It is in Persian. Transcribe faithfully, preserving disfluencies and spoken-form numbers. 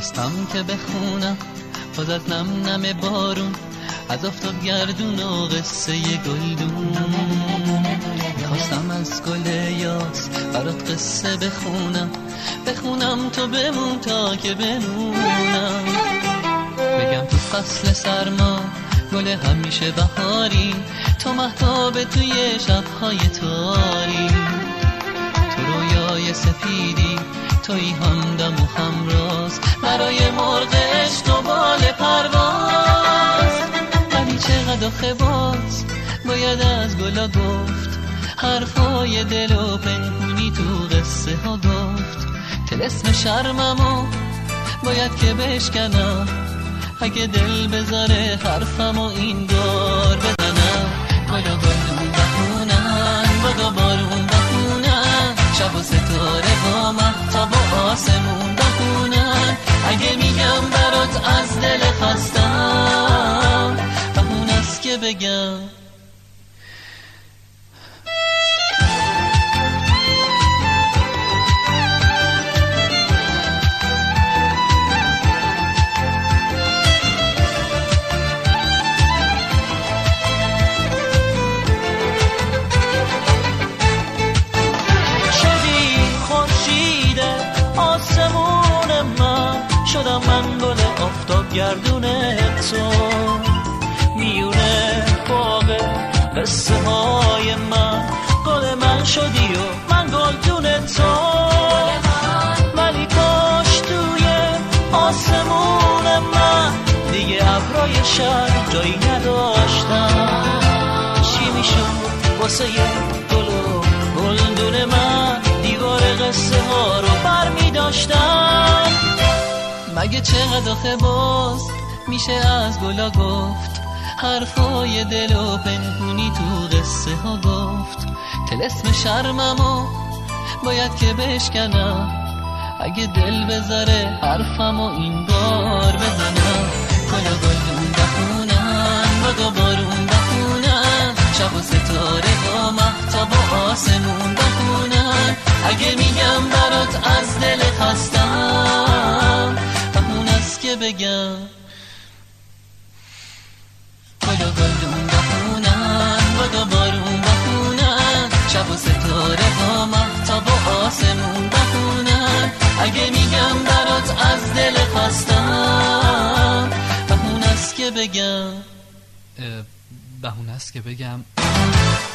خواستم که بخونم باز از نم نم بارون، از آفتاب گردون و قصه گلدون. میخواستم از گل یاس برات قصه بخونم، بخونم تو بمون تا که بمونم. بگم تو فصل سرما گل همیشه بهاری، تو مهتاب توی شبهای تاری. تو رویای سفیدی توی همدم و همراز، برای مرغ عشق و بال پرواز. ولی چقدر آخه باز باید از گلا گفت، حرفای دل و پنهونی تو قصه ها گفت. طلسم شرممو باید که بشکنم، اگه دل بذاره حرفمو این دار بزنم. گلا گلدون بخونن، بگا بارون بخونن، شب و ستاره با مهتاب و آسمون بخونن. اگه میگم برات از دل خستم، بهون است که بگم شدم من گل آفتاب گردون تو، میونه باغ قصه های من. گل من شدی و من گلدون تو، ولی کاش توی آسمون من دیگه ابرای شب جایی نداشتم. چی میشد واسه گل و گلدون من، دیوار قصه ها رو بر میداشتم. مگه چقدر آخه باز میشه از گلا گفت، حرفای دل و پنهونی تو قصه ها گفت. طلسم شرممو باید که بشکنم، اگه دل بذاره حرفمو این بار بزنم. گلا گلدون بخونن، بگا بارون بخونن، شب و ستاره با مهتاب و آسمون بخونن. اگه میگم برات از دل خستم، بهون است که بگم گلا گلدون بخونن، بگا بارون بخونن، شب و ستاره با مهتاب و آسمون بخونن. اگه میگم برات از دل خستم، بهون است که بگم بهون است که بگم